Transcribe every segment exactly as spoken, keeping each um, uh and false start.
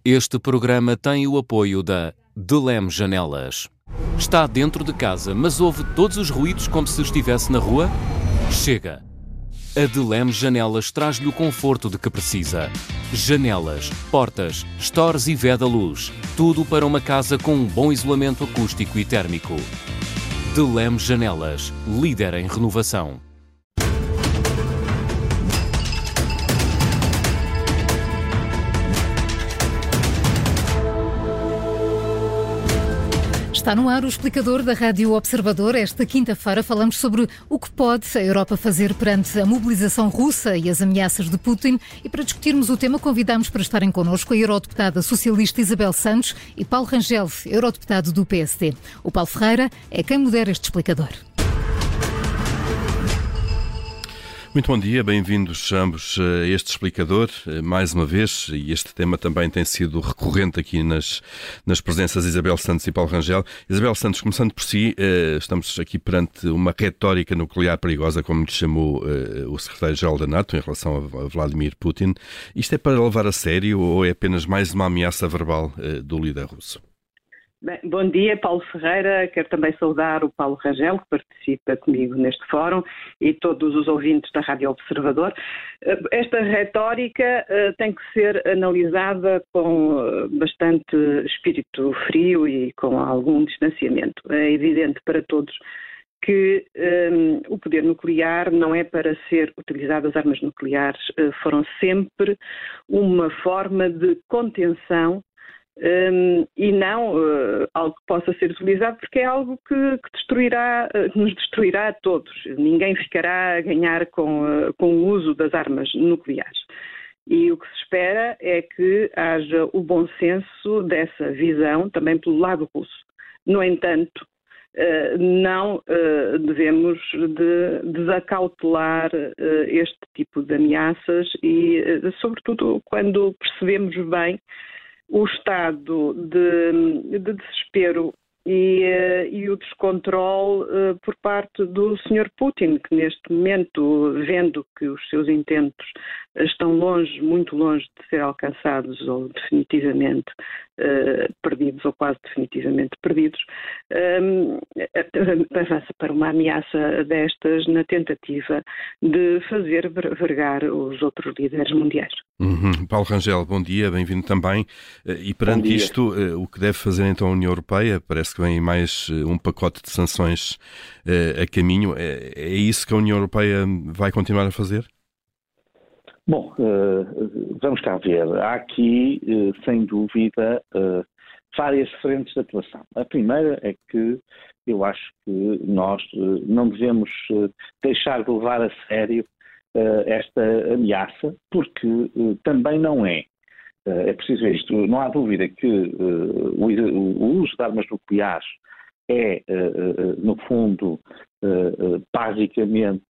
Este programa tem o apoio da Delem Janelas. Está dentro de casa, mas ouve todos os ruídos como se estivesse na rua? Chega! A Delem Janelas traz-lhe o conforto de que precisa. Janelas, portas, stores e veda luz. Tudo para uma casa com um bom isolamento acústico e térmico. Delem Janelas, líder em renovação. Está no ar o explicador da Rádio Observador. Esta quinta-feira falamos sobre o que pode a Europa fazer perante a mobilização russa e as ameaças de Putin. E para discutirmos o tema, convidamos para estarem connosco a eurodeputada socialista Isabel Santos e Paulo Rangel, eurodeputado do P S D. O Paulo Ferreira é quem modera este explicador. Muito bom dia, bem-vindos ambos a este explicador, mais uma vez, e este tema também tem sido recorrente aqui nas, nas presenças de Isabel Santos e Paulo Rangel. Isabel Santos, começando por si, estamos aqui perante uma retórica nuclear perigosa, como lhe chamou o secretário-geral da NATO em relação a Vladimir Putin. Isto é para levar a sério ou é apenas mais uma ameaça verbal do líder russo? Bem, bom dia, Paulo Ferreira. Quero também saudar o Paulo Rangel, que participa comigo neste fórum, e todos os ouvintes da Rádio Observador. Esta retórica uh, tem que ser analisada com uh, bastante espírito frio e com algum distanciamento. É evidente para todos que um, o poder nuclear não é para ser utilizado, as armas nucleares uh, foram sempre uma forma de contenção Um, e não uh, algo que possa ser utilizado, porque é algo que, que destruirá, uh, nos destruirá a todos. Ninguém ficará a ganhar com, uh, com o uso das armas nucleares. E o que se espera é que haja o bom senso dessa visão também pelo lado russo. No entanto, uh, não uh, devemos de desacautelar uh, este tipo de ameaças e, uh, sobretudo, quando percebemos bem o estado de, de desespero e, uh, e o descontrole uh, por parte do senhor Putin, que neste momento, vendo que os seus intentos estão longe, muito longe de ser alcançados ou definitivamente uh, perdidos ou quase definitivamente perdidos, um, avança para uma ameaça destas na tentativa de fazer vergar os outros líderes mundiais. Uhum. Paulo Rangel, bom dia, bem-vindo também. E perante isto, o que deve fazer então a União Europeia? Parece que vem mais um pacote de sanções a caminho. É isso que a União Europeia vai continuar a fazer? Bom, vamos cá ver. Há aqui, sem dúvida, várias frentes de atuação. A primeira é que eu acho que nós não devemos deixar de levar a sério esta ameaça, porque também não é. É preciso ver isto. Não há dúvida que o uso de armas nucleares é, no fundo, basicamente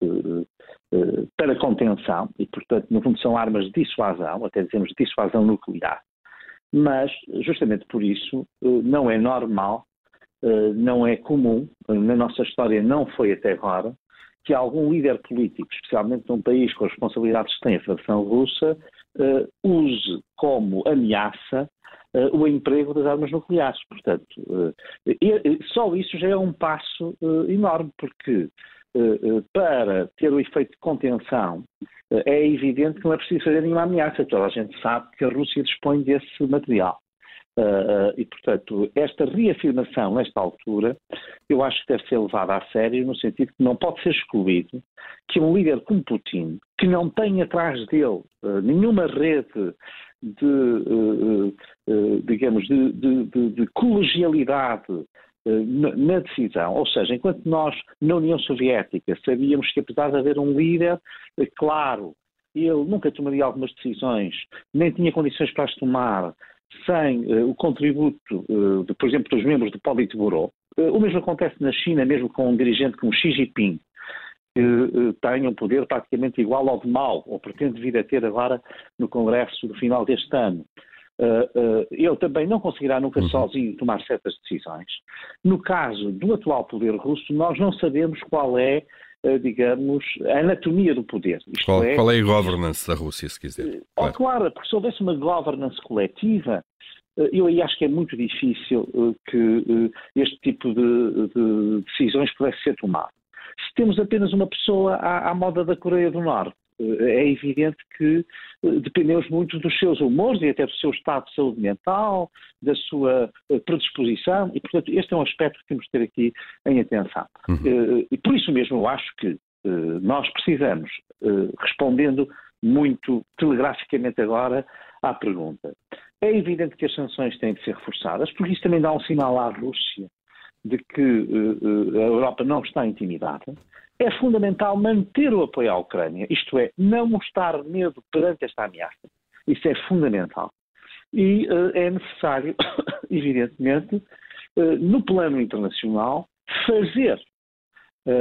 para contenção e, portanto, no fundo são armas de dissuasão, até dizemos dissuasão nuclear, mas justamente por isso não é normal, não é comum, na nossa história não foi até agora, que algum líder político, especialmente num país com as responsabilidades que tem a Federação Russa, uh, use como ameaça uh, o emprego das armas nucleares. Portanto, uh, e, só isso já é um passo uh, enorme, porque uh, uh, para ter o efeito de contenção uh, é evidente que não é preciso fazer nenhuma ameaça. Toda a gente sabe que a Rússia dispõe desse material. Uh, uh, e, portanto, esta reafirmação, nesta altura, eu acho que deve ser levada a sério, no sentido que não pode ser excluído que um líder como Putin, que não tem atrás dele uh, nenhuma rede de, uh, uh, digamos, de, de, de, de colegialidade uh, na, na decisão, ou seja, enquanto nós, na União Soviética, sabíamos que apesar de haver um líder, uh, claro, ele nunca tomaria algumas decisões, nem tinha condições para as tomar, sem uh, o contributo, uh, de, por exemplo, dos membros do Politburo. Uh, o mesmo acontece na China, mesmo com um dirigente como Xi Jinping, que uh, tem um poder praticamente igual ao de Mao, ou pretende vir a ter agora no Congresso do final deste ano. Uh, uh, ele também não conseguirá nunca uhum. sozinho tomar certas decisões. No caso do atual poder russo, nós não sabemos qual é digamos, a anatomia do poder. Isto qual, é, qual é a governance da Rússia, se quiser? Claro, claro, porque se houvesse uma governance coletiva, eu aí acho que é muito difícil que este tipo de, de decisões pudesse ser tomado. Se temos apenas uma pessoa à, à moda da Coreia do Norte, é evidente que dependemos muito dos seus humores e até do seu estado de saúde mental, da sua predisposição, e, portanto, este é um aspecto que temos de ter aqui em atenção. Uhum. E por isso mesmo eu acho que nós precisamos, respondendo muito telegraficamente agora à pergunta, é evidente que as sanções têm de ser reforçadas, porque isso também dá um sinal à Rússia de que uh, a Europa não está intimidada. É fundamental manter o apoio à Ucrânia, isto é, não mostrar medo perante esta ameaça. Isso é fundamental. E uh, é necessário, evidentemente, uh, no plano internacional, fazer uh,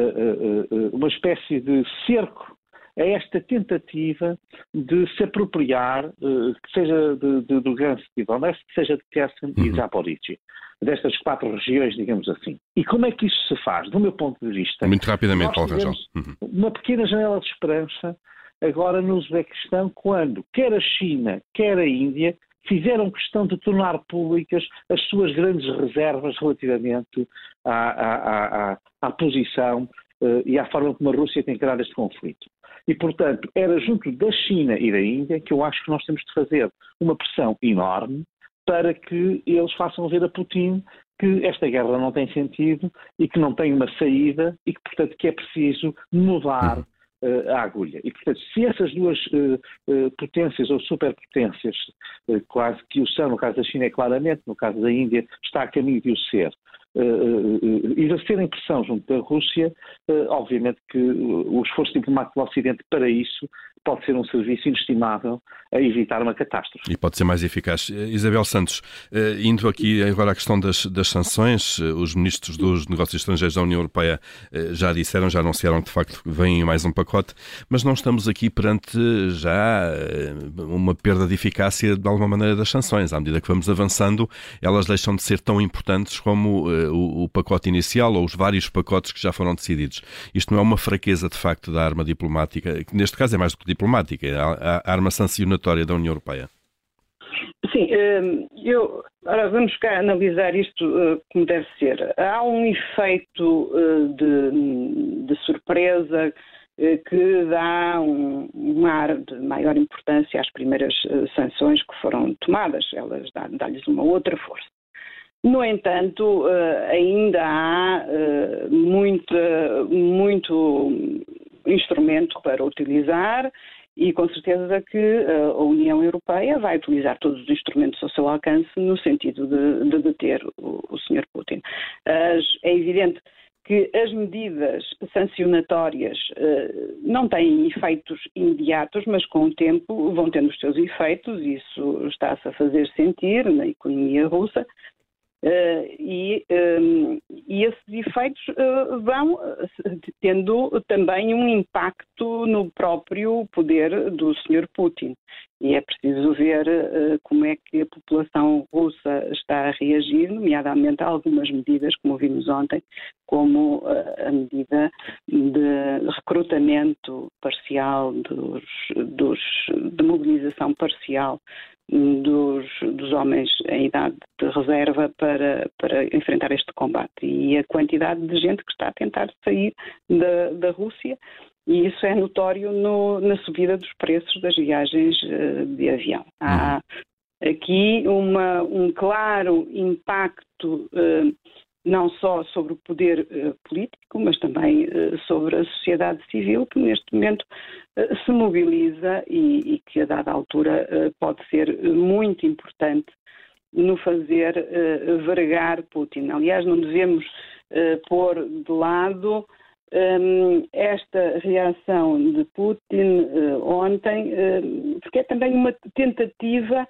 uh, uh, uh, uma espécie de cerco a esta tentativa de se apropriar, uh, que seja de, de, do Gansk e Donetsk, que seja de Kherson uhum. e Zaporizhia, destas quatro regiões, digamos assim. E como é que isso se faz? Do meu ponto de vista... Muito rapidamente, Paulo Rangel. Uhum. Uma pequena janela de esperança agora no Uzbequistão, quando quer a China, quer a Índia, fizeram questão de tornar públicas as suas grandes reservas relativamente à, à, à, à posição uh, e à forma como a Rússia tem encarado este conflito. E, portanto, era junto da China e da Índia que eu acho que nós temos de fazer uma pressão enorme para que eles façam ver a Putin que esta guerra não tem sentido e que não tem uma saída e que, portanto, que é preciso mudar uh, a agulha. E, portanto, se essas duas uh, uh, potências ou superpotências, uh, quase que o são, no caso da China é claramente, no caso da Índia está a caminho de o ser, Uh, uh, exercerem pressão junto da Rússia, uh, obviamente que o esforço diplomático do Ocidente para isso pode ser um serviço inestimável a evitar uma catástrofe. E pode ser mais eficaz. Isabel Santos, uh, indo aqui agora à questão das, das sanções, uh, os ministros dos negócios estrangeiros da União Europeia uh, já disseram, já anunciaram que de facto vem mais um pacote, mas não estamos aqui perante já uh, uma perda de eficácia de alguma maneira das sanções. À medida que vamos avançando, elas deixam de ser tão importantes como uh, O, o pacote inicial ou os vários pacotes que já foram decididos. Isto não é uma fraqueza, de facto, da arma diplomática, que neste caso é mais do que diplomática, é a, a arma sancionatória da União Europeia? Sim, eu, ora, vamos cá analisar isto como deve ser. Há um efeito de, de surpresa que dá um, um ar de maior importância às primeiras sanções que foram tomadas. Elas dão-lhes uma outra força. No entanto, ainda há muito, muito instrumento para utilizar e com certeza que a União Europeia vai utilizar todos os instrumentos ao seu alcance no sentido de, de deter o, o senhor Putin. As, é evidente que as medidas sancionatórias não têm efeitos imediatos, mas com o tempo vão tendo os seus efeitos, isso está-se a fazer sentir na economia russa. Uh, e, um, e esses efeitos uh, vão uh, tendo também um impacto no próprio poder do senhor Putin. E é preciso ver uh, como é que a população russa está a reagir, nomeadamente a algumas medidas, como vimos ontem, como uh, a medida de recrutamento parcial, dos, dos, de mobilização parcial Dos, dos homens em idade de reserva para, para enfrentar este combate e a quantidade de gente que está a tentar sair da, da Rússia, e isso é notório no, na subida dos preços das viagens uh, de avião. Há aqui uma, um claro impacto uh, não só sobre o poder uh, político, mas também uh, sobre a sociedade civil, que neste momento uh, se mobiliza e, e que a dada altura uh, pode ser muito importante no fazer uh, vergar Putin. Aliás, não devemos uh, pôr de lado um, esta reação de Putin uh, ontem, uh, porque é também uma tentativa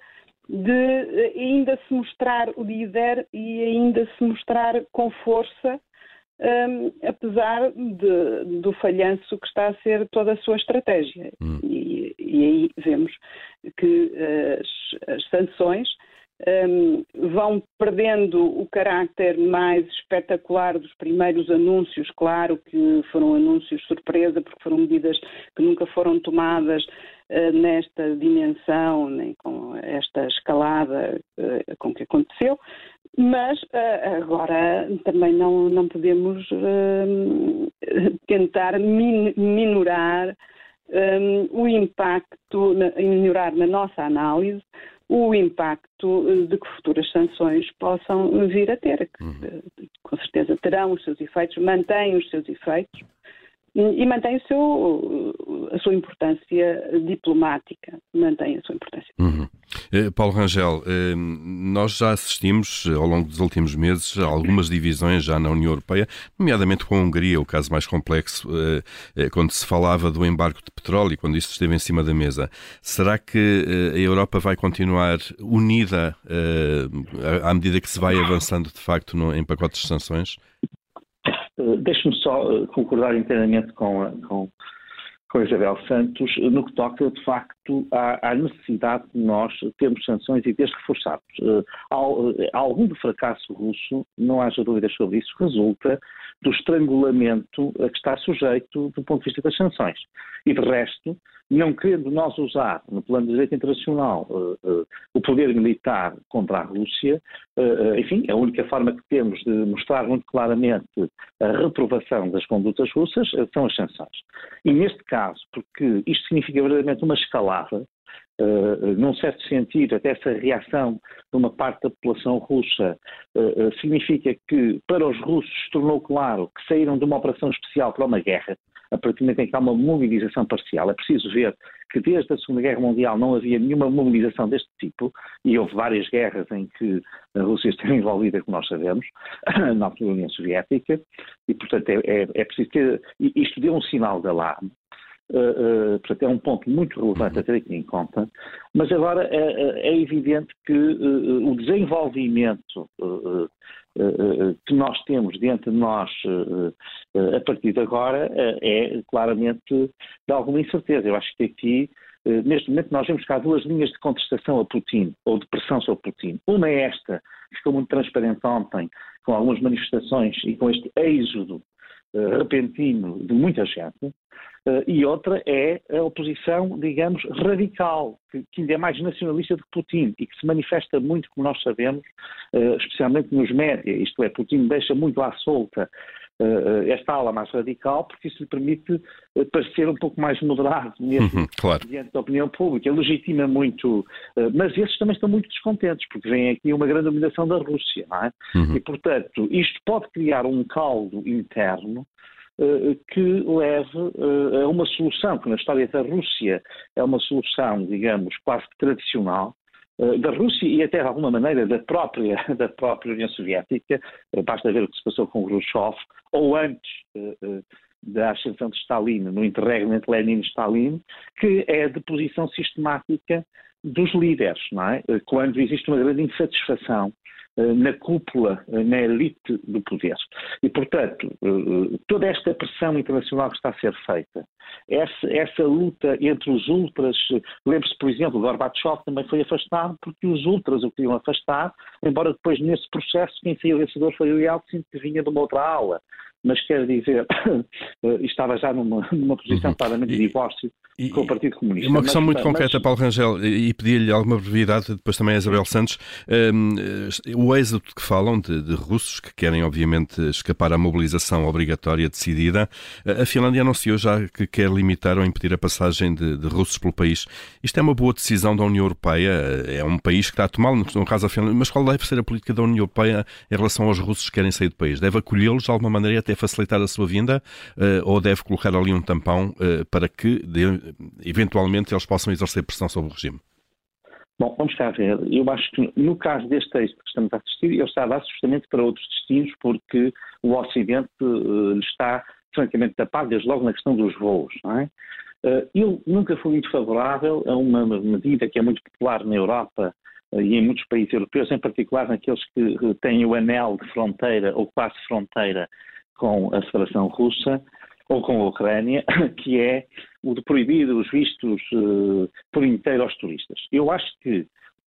de ainda se mostrar o líder e ainda se mostrar com força, um, apesar de, do falhanço que está a ser toda a sua estratégia. Hum. E, e aí vemos que as, as sanções um, vão perdendo o caráter mais espetacular dos primeiros anúncios. Claro que foram anúncios surpresa, porque foram medidas que nunca foram tomadas uh, nesta dimensão, nem com esta escalada uh, com que aconteceu, mas uh, agora também não, não podemos uh, tentar min- minorar um, o impacto, na, minorar na nossa análise o impacto de que futuras sanções possam vir a ter, que uhum. com certeza terão os seus efeitos, mantêm os seus efeitos e mantém o seu, a sua importância diplomática, mantém a sua importância. Uhum. Eh, Paulo Rangel, eh, nós já assistimos ao longo dos últimos meses a algumas divisões já na União Europeia, nomeadamente com a Hungria, o caso mais complexo, eh, eh, quando se falava do embargo de petróleo, quando isso esteve em cima da mesa. Será que eh, a Europa vai continuar unida eh, à medida que se vai avançando de facto no, em pacotes de sanções? Deixe-me só concordar inteiramente com a, com, com a Isabel Santos no que toca, de facto, à, à necessidade de nós termos sanções e de as reforçarmos. Uh, algum do fracasso russo, não haja dúvidas sobre isso, resulta do estrangulamento a que está sujeito do ponto de vista das sanções. E, de resto, não querendo nós usar, no plano de direito internacional, uh, uh, o poder militar contra a Rússia, uh, enfim, a única forma que temos de mostrar muito claramente a reprovação das condutas russas uh, são as sanções. E, neste caso, porque isto significa verdadeiramente uma escalada, Uh, num certo sentido, até essa reação de uma parte da população russa uh, uh, significa que, para os russos, se tornou claro que saíram de uma operação especial para uma guerra, a partir do momento em que há uma mobilização parcial. É preciso ver que desde a Segunda Guerra Mundial não havia nenhuma mobilização deste tipo, e houve várias guerras em que a Rússia esteve envolvida, como nós sabemos, na altura da União Soviética, e, portanto, é, é, é preciso ter... Isto deu um sinal de alarme. Uh, uh, portanto, é um ponto muito relevante a ter aqui em conta, mas agora é, é evidente que uh, o desenvolvimento uh, uh, uh, que nós temos dentro de nós uh, uh, a partir de agora uh, é claramente de alguma incerteza. Eu acho que aqui, uh, neste momento, nós vemos que há duas linhas de contestação a Putin, ou de pressão sobre Putin. Uma é esta, que ficou muito transparente ontem, com algumas manifestações e com este êxodo uh, repentino de muita gente. Uh, e outra é a oposição, digamos, radical, que, que ainda é mais nacionalista do que Putin e que se manifesta muito, como nós sabemos, uh, especialmente nos média, isto é, Putin deixa muito à solta uh, esta ala mais radical, porque isso lhe permite uh, parecer um pouco mais moderado mesmo, uhum, claro. diante da opinião pública, legitima muito, uh, mas esses também estão muito descontentes, porque vem aqui uma grande dominação da Rússia, não é? Uhum. E, portanto, isto pode criar um caldo interno que leve a uma solução, que na história da Rússia é uma solução, digamos, quase que tradicional, da Rússia e até de alguma maneira da própria, da própria União Soviética. Basta ver o que se passou com Khrushchev, ou antes da ascensão de Stalin, no interregno entre Lenin e Stalin, que é a deposição sistemática dos líderes, não é? Quando existe uma grande insatisfação na cúpula, na elite do poder. E, portanto, toda esta pressão internacional que está a ser feita, essa, essa luta entre os ultras, lembre-se, por exemplo, o Gorbachev também foi afastado porque os ultras o queriam afastar, embora depois nesse processo quem saiu vencedor foi o Yeltsin, que vinha de uma outra aula. Mas quer dizer, estava já numa, numa posição claramente de divórcio e, com o Partido Comunista. Uma questão mas, muito mas, concreta, Paulo Rangel, e pedir-lhe alguma brevidade, depois também a Isabel Santos. Um, o êxodo que falam de, de russos que querem, obviamente, escapar à mobilização obrigatória decidida, a Finlândia anunciou já que quer limitar ou impedir a passagem de, de russos pelo país. Isto é uma boa decisão da União Europeia? É um país que está a tomar, no caso a Finlândia, mas qual deve ser a política da União Europeia em relação aos russos que querem sair do país? Deve acolhê-los de alguma maneira até facilitar a sua vinda, uh, ou deve colocar ali um tampão uh, para que, de, eventualmente, eles possam exercer pressão sobre o regime? Bom, vamos cá ver. Eu acho que, no caso deste texto que estamos a assistir, ele está a dar justamente para outros destinos, porque o Ocidente uh, está, francamente, tapado, desde logo na questão dos voos, não é? Uh, eu nunca fui muito favorável a uma medida que é muito popular na Europa e em muitos países europeus, em particular naqueles que têm o anel de fronteira ou quase fronteira com a Federação Russa ou com a Ucrânia, que é o de proibir os vistos uh, por inteiro aos turistas. Eu acho que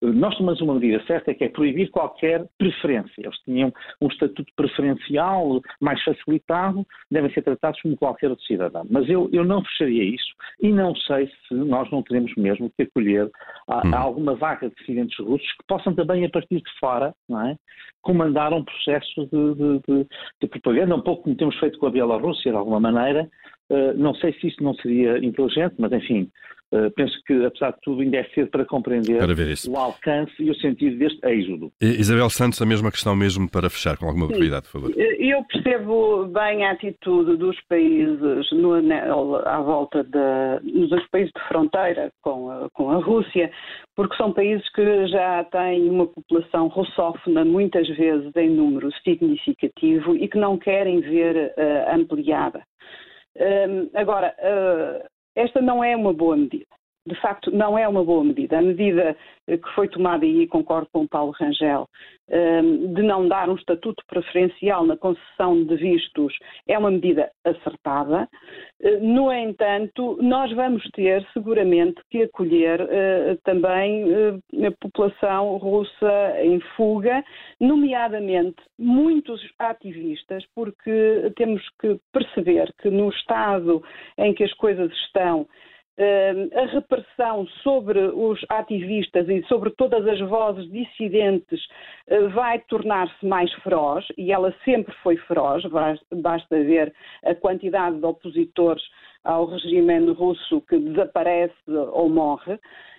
nós tomamos uma medida certa, que é proibir qualquer preferência. Eles tinham um estatuto preferencial mais facilitado, devem ser tratados como qualquer outro cidadão. Mas eu, eu não fecharia isso e não sei se nós não teremos mesmo que acolher a, a alguma vaga de dissidentes russos que possam também, a partir de fora, não é, comandar um processo de, de, de, de propaganda, um pouco como temos feito com a Bielorrússia, de alguma maneira. Uh, não sei se isso não seria inteligente, mas enfim, uh, penso que, apesar de tudo, ainda é cedo para compreender para o alcance e o sentido deste êxodo. Isabel Santos, a mesma questão mesmo para fechar, com alguma brevidade, por favor. Eu percebo bem a atitude dos países no anel, à volta de, dos países de fronteira com a, com a Rússia, porque são países que já têm uma população russófona, muitas vezes em número significativo, e que não querem ver uh, ampliada. Uh, agora, uh, esta não é uma boa medida. De facto, não é uma boa medida. A medida que foi tomada, e concordo com o Paulo Rangel, uh, de não dar um estatuto preferencial na concessão de vistos, é uma medida acertada. Uh, no entanto, nós vamos ter seguramente que acolher uh, também uh, a população russa em fuga, nomeadamente muitos ativistas, porque temos que perceber que no estado em que as coisas estão, a repressão sobre os ativistas e sobre todas as vozes dissidentes vai tornar-se mais feroz, e ela sempre foi feroz, basta ver a quantidade de opositores ao regime russo que desaparece ou morre.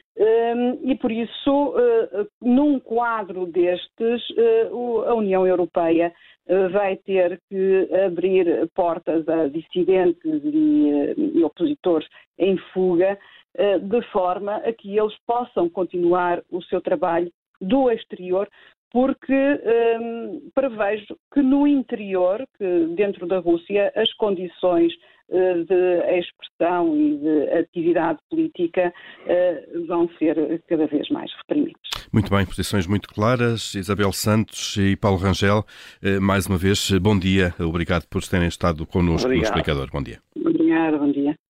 E por isso, num quadro destes, a União Europeia vai ter que abrir portas a dissidentes e, e opositores em fuga, de forma a que eles possam continuar o seu trabalho do exterior, porque hum, prevejo que no interior, que dentro da Rússia, as condições uh, de expressão e de atividade política uh, vão ser cada vez mais reprimidas. Muito bem, posições muito claras. Isabel Santos e Paulo Rangel, uh, mais uma vez, bom dia. Obrigado por terem estado connosco no Explicador. Bom dia. Obrigada, bom dia.